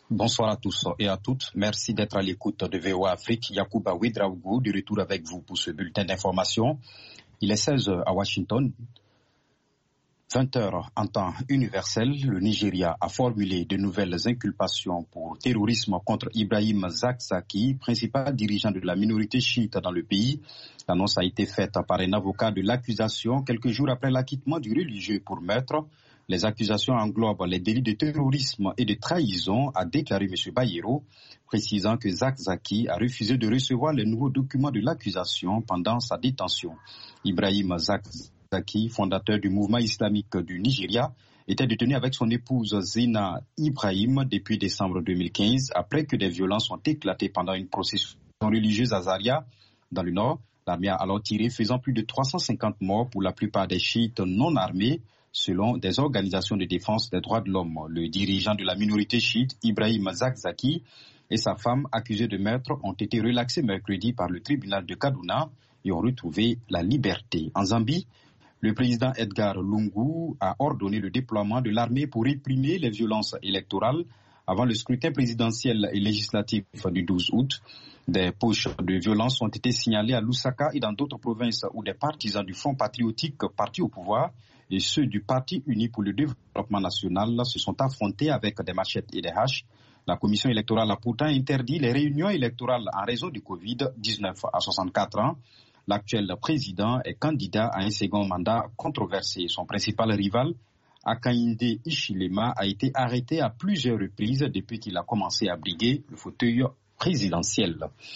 Bonsoir à tous et à toutes. Merci d'être à l'écoute de VOA Afrique. Yacouba Ouedraougou, de retour avec vous pour ce bulletin d'information. Il est 16h à Washington, 20h en temps universel. Le Nigeria a formulé de nouvelles inculpations pour terrorisme contre Ibrahim Zakzaki, principal dirigeant de la minorité chiite dans le pays. L'annonce a été faite par un avocat de l'accusation quelques jours après l'acquittement du religieux pour meurtre. Les accusations englobent les délits de terrorisme et de trahison, a déclaré M. Bayero, précisant que Zakzaki a refusé de recevoir les nouveaux documents de l'accusation pendant sa détention. Ibrahim Zakzaki, fondateur du mouvement islamique du Nigeria, était détenu avec son épouse Zina Ibrahim depuis décembre 2015, après que des violences ont éclaté pendant une procession religieuse à Zaria, dans le nord. L'armée a alors tiré, faisant plus de 350 morts pour la plupart des chiites non armés, selon des organisations de défense des droits de l'homme. Le dirigeant de la minorité chiite, Ibrahim Zakzaki, et sa femme, accusés de meurtre, ont été relaxés mercredi par le tribunal de Kaduna et ont retrouvé la liberté. En Zambie, le président Edgar Lungu a ordonné le déploiement de l'armée pour réprimer les violences électorales avant le scrutin présidentiel et législatif du 12 août. Des poches de violence ont été signalées à Lusaka et dans d'autres provinces où des partisans du Front patriotique parti au pouvoir et ceux du Parti uni pour le développement national se sont affrontés avec des machettes et des haches. La commission électorale a pourtant interdit les réunions électorales en raison du Covid-19 à 64 ans. L'actuel président est candidat à un second mandat controversé. Son principal rival, Hakainde Hichilema, a été arrêté à plusieurs reprises depuis qu'il a commencé à briguer le fauteuil présidentiel.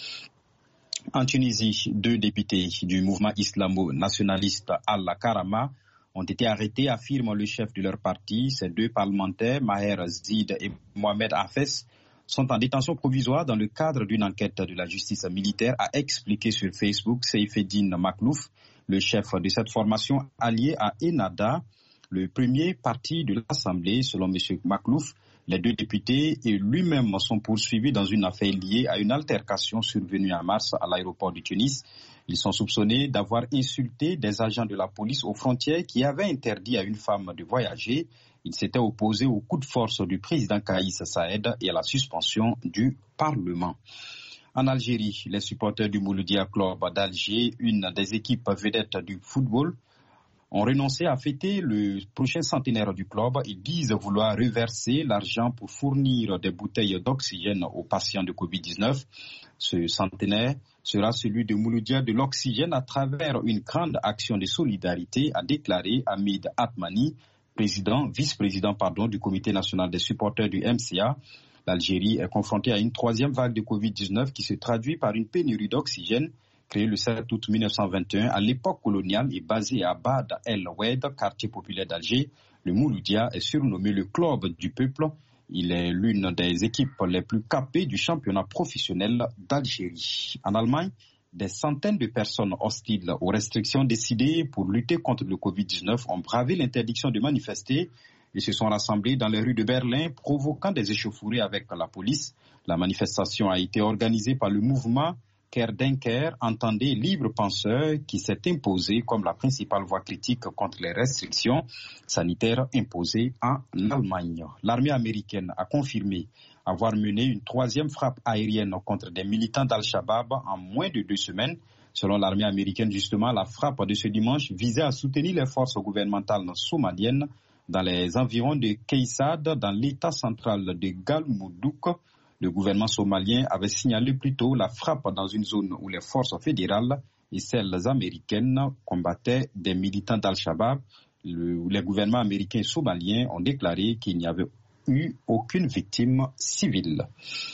En Tunisie, 2 députés du mouvement islamo-nationaliste Al-Karama ont été arrêtés, affirme le chef de leur parti. Ces 2 parlementaires, Maher Zid et Mohamed Hafez, sont en détention provisoire dans le cadre d'une enquête de la justice militaire, a expliqué sur Facebook Seifeddine Maklouf, le chef de cette formation alliée à Ennahda, le premier parti de l'Assemblée. Selon M. Maklouf, les 2 députés et lui-même sont poursuivis dans une affaire liée à une altercation survenue en mars à l'aéroport de Tunis. Ils sont soupçonnés d'avoir insulté des agents de la police aux frontières qui avaient interdit à une femme de voyager. Ils s'étaient opposés au coup de force du président Kaïs Saïed et à la suspension du Parlement. En Algérie, les supporters du Mouloudia Club d'Alger, une des équipes vedettes du football, ont renoncé à fêter le prochain centenaire du club. Ils disent vouloir reverser l'argent pour fournir des bouteilles d'oxygène aux patients de Covid-19. Ce centenaire sera celui de Mouloudia de l'oxygène à travers une grande action de solidarité, a déclaré Hamid Atmani, vice-président du Comité national des supporters du MCA. L'Algérie est confrontée à une 3e vague de Covid-19 qui se traduit par une pénurie d'oxygène. Créé le 7 août 1921 à l'époque coloniale et basé à Bad El Oued, quartier populaire d'Alger, le Mouloudia est surnommé le club du peuple. Il est l'une des équipes les plus capées du championnat professionnel d'Algérie. En Allemagne, des centaines de personnes hostiles aux restrictions décidées pour lutter contre le Covid-19 ont bravé l'interdiction de manifester et se sont rassemblés dans les rues de Berlin, provoquant des échauffourées avec la police. La manifestation a été organisée par le mouvement Querdenker, entendez libre penseur, qui s'est imposé comme la principale voix critique contre les restrictions sanitaires imposées en Allemagne. L'armée américaine a confirmé avoir mené une 3e frappe aérienne contre des militants d'Al-Shabaab en moins de 2 semaines. Selon l'armée américaine, justement, la frappe de ce dimanche visait à soutenir les forces gouvernementales somaliennes dans les environs de Keissad, dans l'état central de Galmudug. Le gouvernement somalien avait signalé plus tôt la frappe dans une zone où les forces fédérales et celles américaines combattaient des militants d'Al-Shabaab. Les gouvernements américains et somaliens ont déclaré qu'il n'y avait eu aucune victime civile.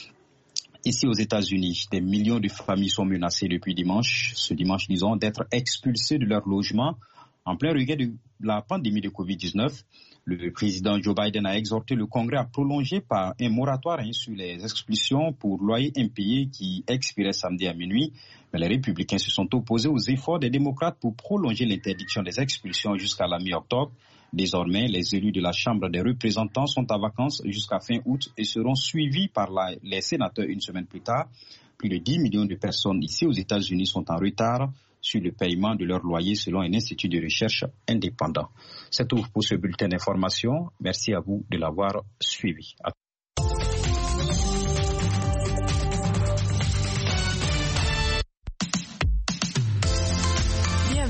Ici aux États-Unis, des millions de familles sont menacées depuis ce dimanche, d'être expulsées de leur logement en plein regard de la pandémie de Covid-19. Le président Joe Biden a exhorté le Congrès à prolonger par un moratoire sur les expulsions pour loyers impayés qui expirait samedi à minuit. Mais les républicains se sont opposés aux efforts des démocrates pour prolonger l'interdiction des expulsions jusqu'à la mi-octobre. Désormais, les élus de la Chambre des représentants sont en vacances jusqu'à fin août et seront suivis par les sénateurs une semaine plus tard. Plus de 10 millions de personnes ici aux États-Unis sont en retard sur le paiement de leur loyer selon un institut de recherche indépendant. C'est tout pour ce bulletin d'information. Merci à vous de l'avoir suivi.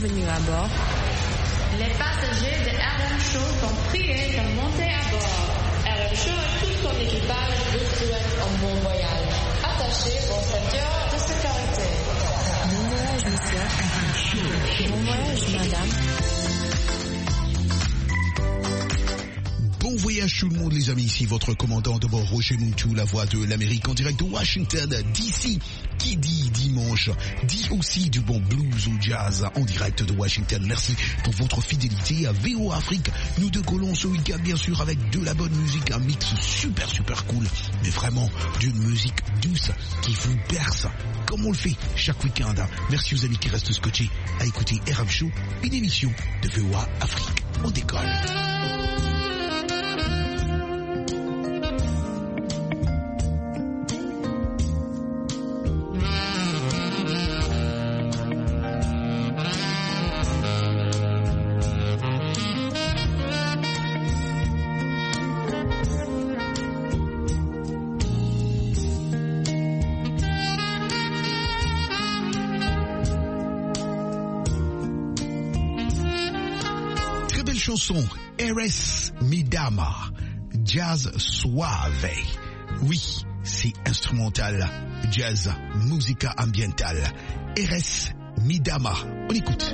bienvenue à bord. Les passagers de RM Show sont priés de monter à bord. RM Show et tout son équipage vous souhaitent un bon voyage. Attachez vos ceintures de sécurité. Bon voyage, monsieur. Bon voyage, madame. Bon voyage tout le monde les amis, ici votre commandant de bord Roger Moutou, la voix de l'Amérique en direct de Washington DC. Qui dit dimanche, dit aussi du bon blues ou jazz en direct de Washington. Merci pour votre fidélité à VOA Afrique. Nous décollons ce week-end bien sûr avec de la bonne musique, un mix super cool, mais vraiment d'une musique douce qui vous berce, comme on le fait chaque week-end. Merci aux amis qui restent scotchés à écouter RM Show, une émission de VOA Afrique. On décolle. Chanson Eres mi dama, jazz suave. Oui, c'est instrumental, jazz, musica ambientale. Eres mi dama. On écoute.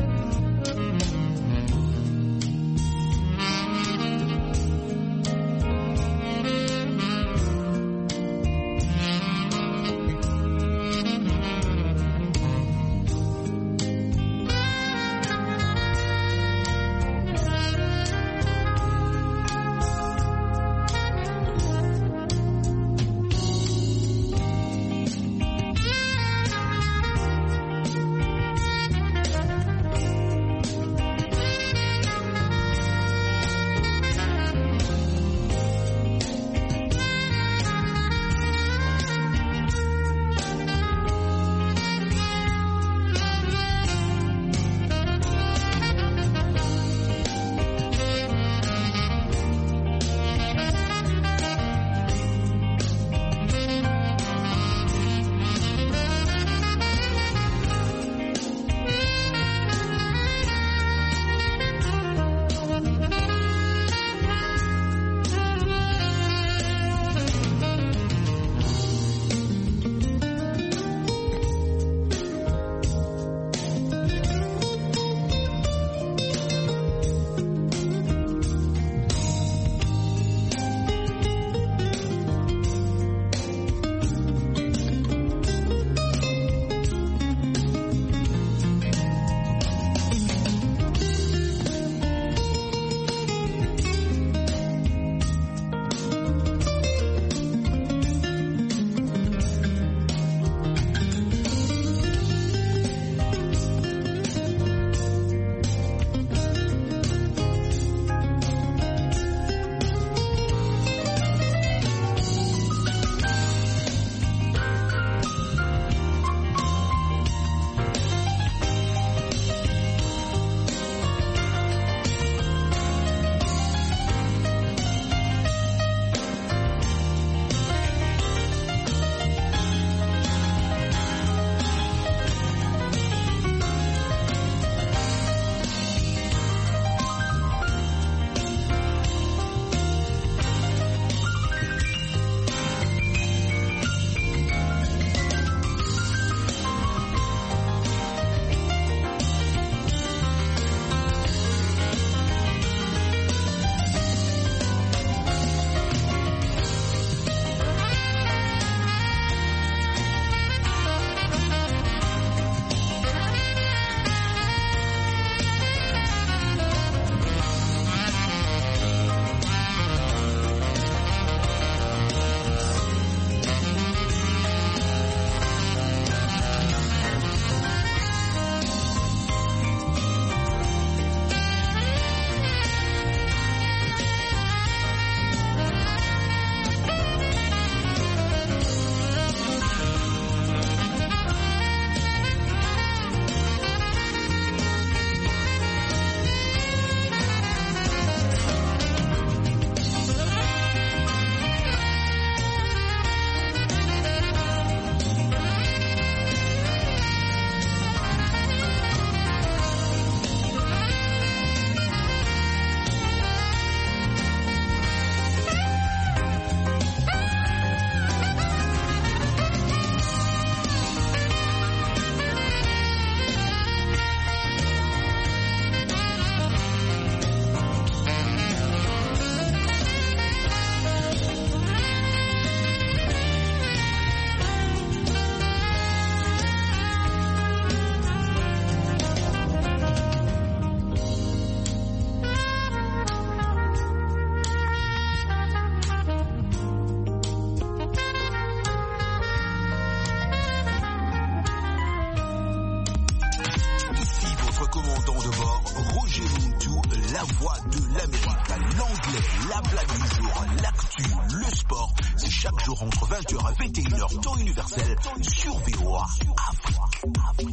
commandant de bord, Roger Muntu, la voix de l'Amérique. L'anglais, la blague du jour, l'actu, le sport, c'est chaque jour entre 20h et 21h, temps universel, sur VOA Afrique.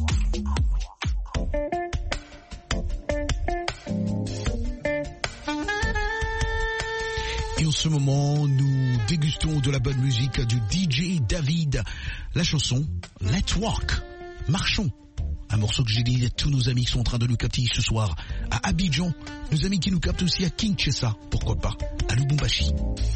Et en ce moment, nous dégustons de la bonne musique du DJ David. La chanson Let's Walk, marchons. Un morceau que j'ai dit à tous nos amis qui sont en train de nous capter ce soir à Abidjan, nos amis qui nous captent aussi à Kinshasa, pourquoi pas, à Lubumbashi.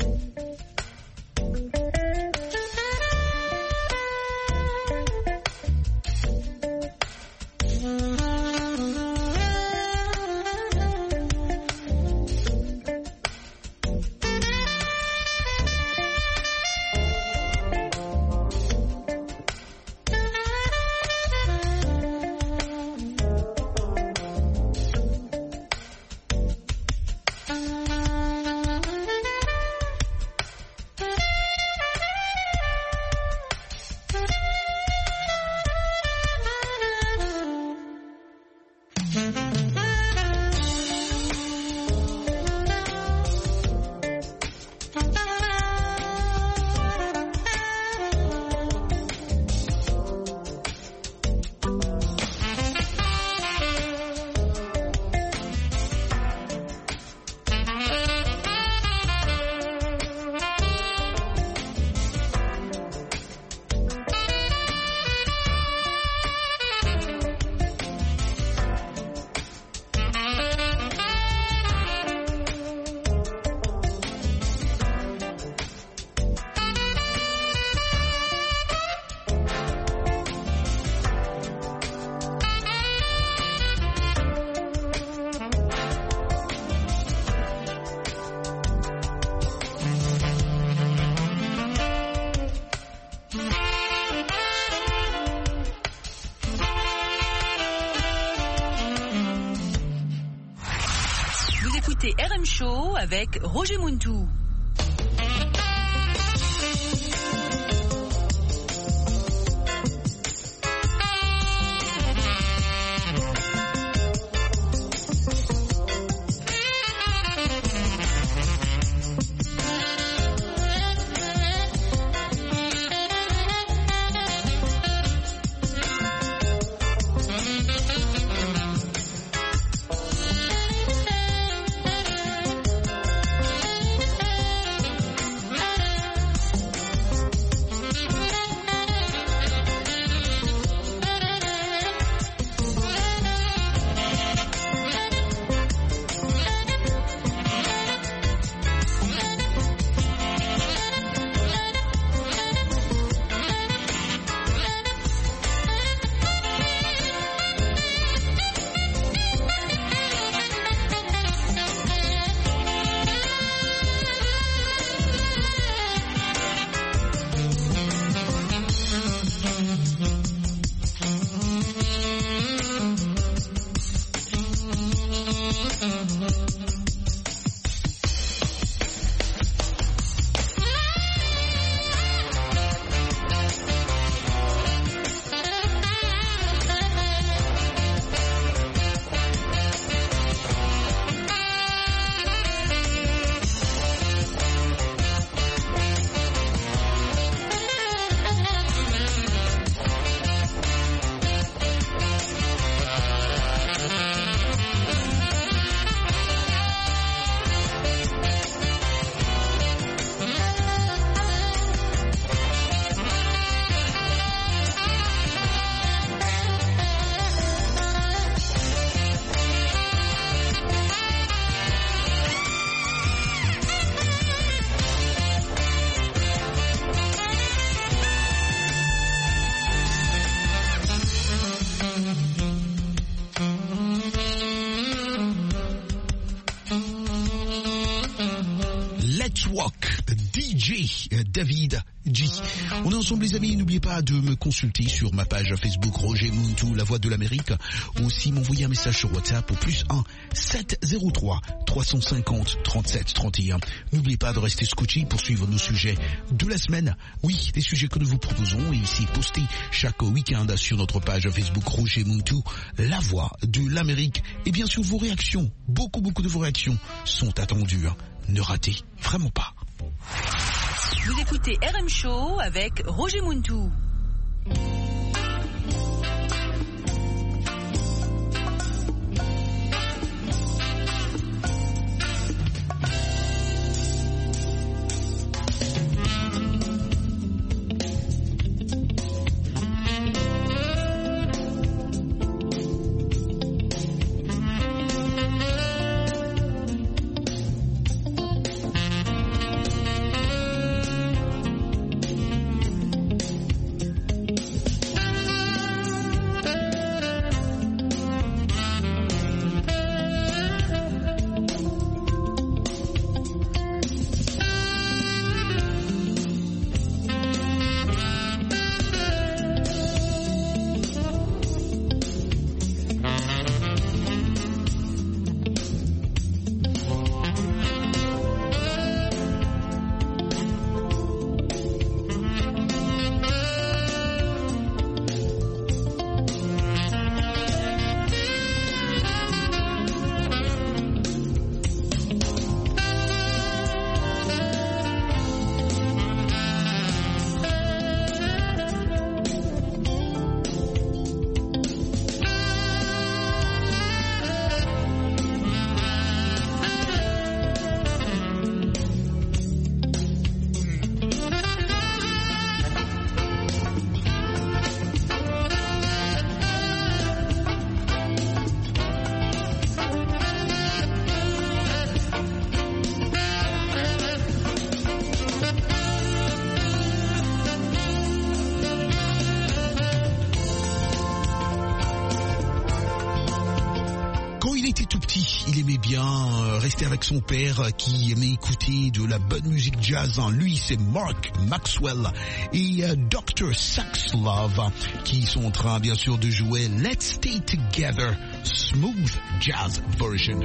écoutez RM Show avec Roger Muntu. Let's Walk, DJ David G. On est ensemble les amis, n'oubliez pas de me consulter sur ma page Facebook Roger Muntu, la voix de l'Amérique. Aussi m'envoyer un message sur WhatsApp au +1 703 350 37 31. N'oubliez pas de rester scotché pour suivre nos sujets de la semaine. Oui, des sujets que nous vous proposons et ici postés chaque week-end sur notre page Facebook Roger Muntu, la voix de l'Amérique. Et bien sûr vos réactions, beaucoup de vos réactions sont attendues. Ne ratez vraiment pas. Vous écoutez RM Show avec Roger Muntu. Rester avec son père qui aimait écouter de la bonne musique jazz. Lui, c'est Mark Maxwell et Dr. Saxlove qui sont en train, bien sûr, de jouer Let's Stay Together, Smooth Jazz Version.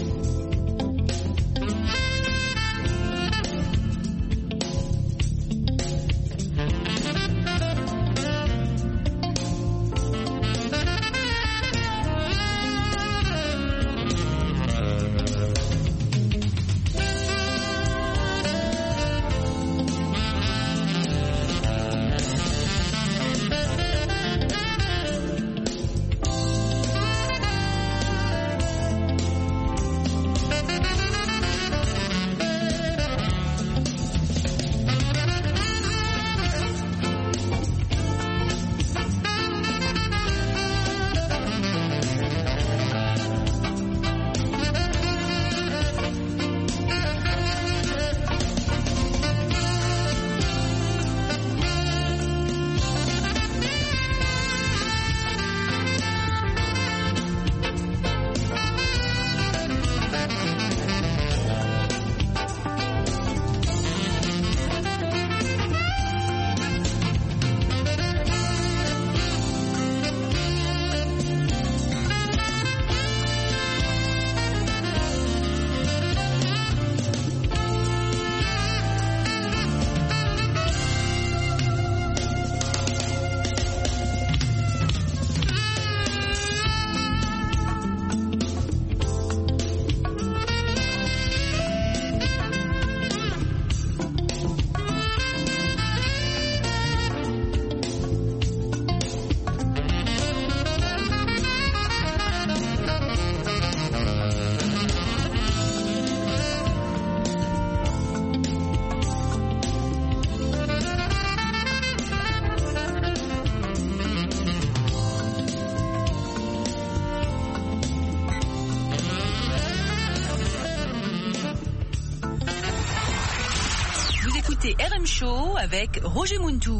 écoutez RM Show avec Roger Muntu.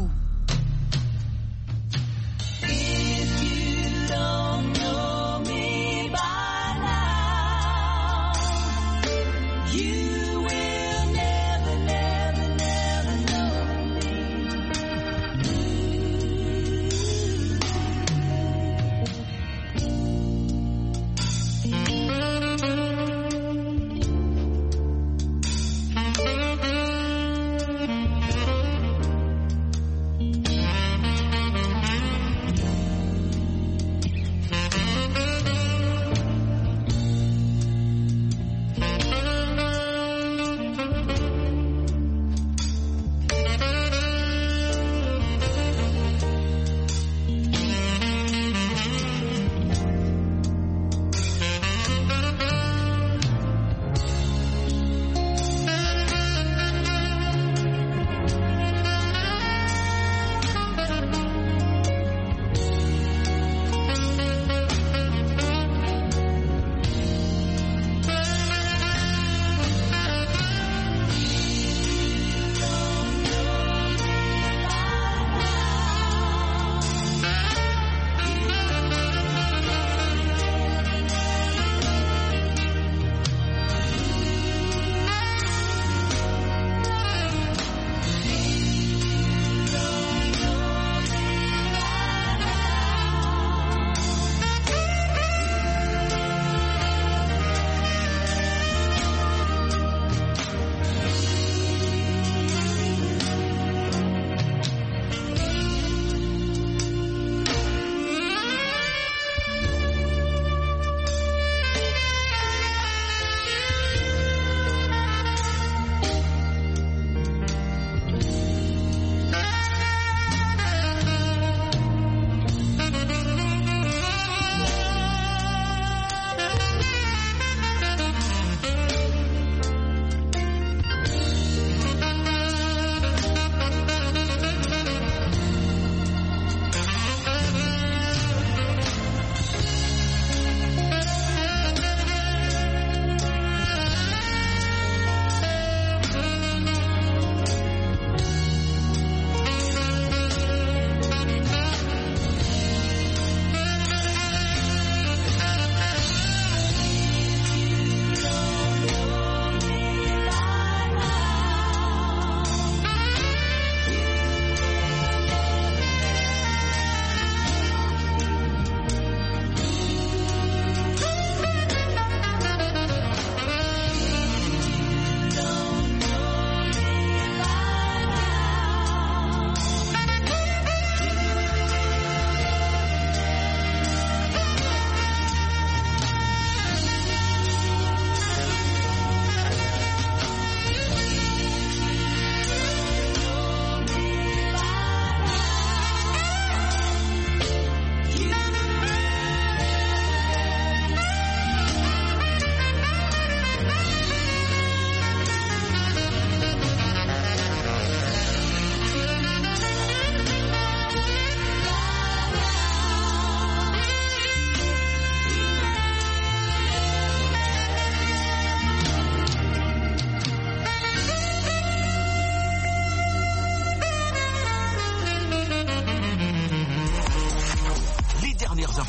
You will never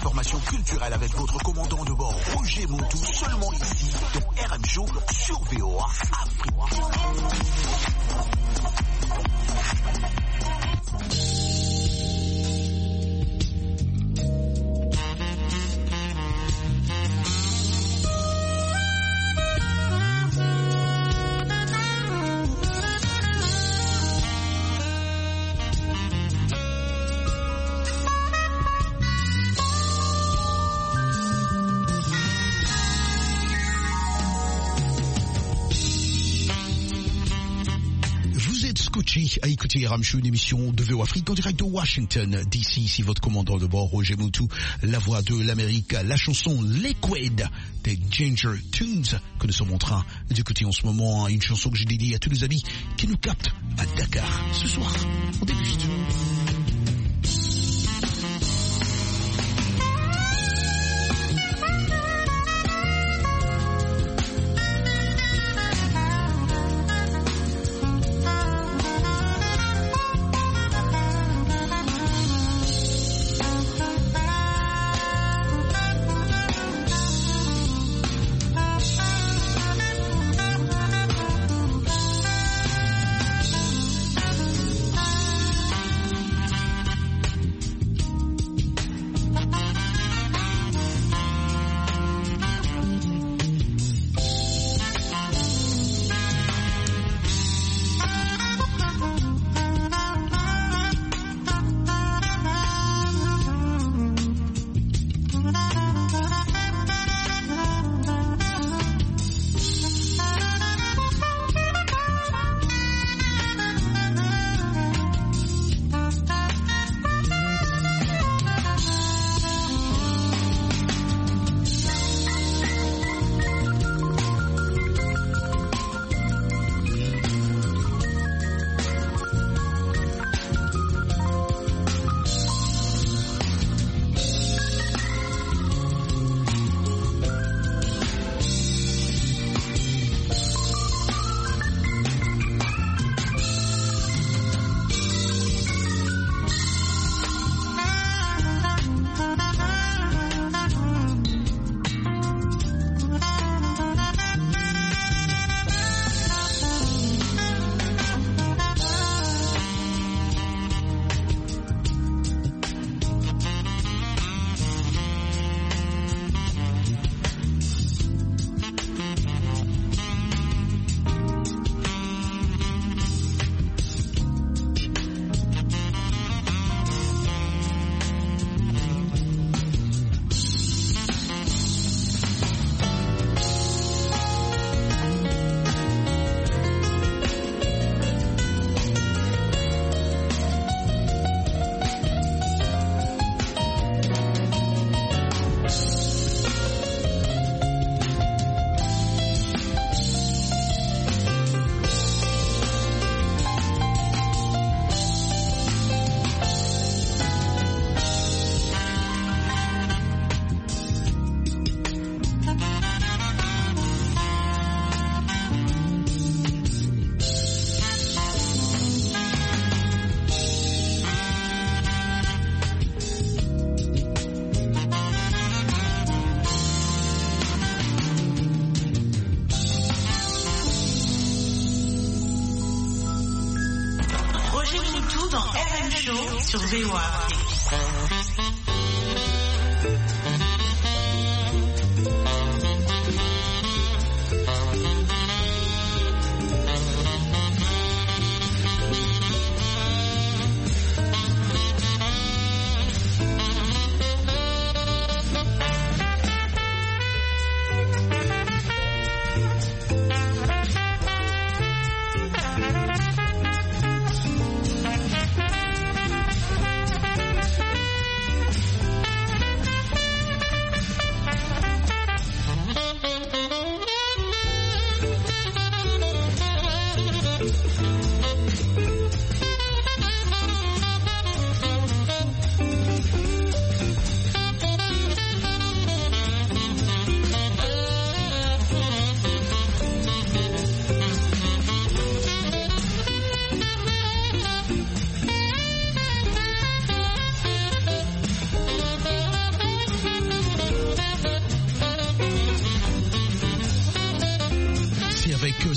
l'information culturelle avec votre commandant de bord Roger Montou, seulement ici dans RM Show sur VOA Afrique. À écouter RM Show, une émission de VOA Afrique en direct de Washington DC. Ici votre commandant de bord Roger Montou, la voix de l'Amérique, la chanson Liquid des Ginger Tunes que nous sommes en train d'écouter en ce moment, une chanson que j'ai dédiée à tous les amis qui nous captent à Dakar ce soir. On débute. sur VOA Afrique.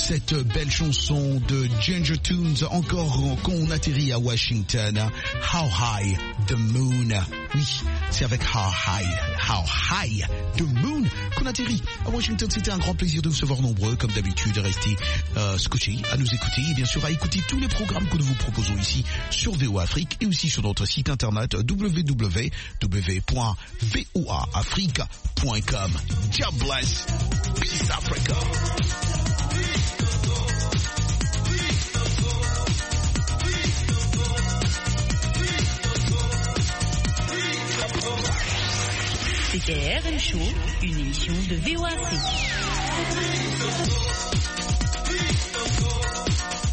cette belle chanson de Ginger Tunes, encore quand on atterrit à Washington. How High the Moon. Oui, c'est avec How High the Moon qu'on atterrit à Washington. C'était un grand plaisir de vous savoir nombreux, comme d'habitude, à rester scotchés, à nous écouter et bien sûr à écouter tous les programmes que nous vous proposons ici sur VOA Afrique et aussi sur notre site internet www.voaafrique.com. God bless. Peace Africa. C'était RM Show, une émission de VOA Afrique.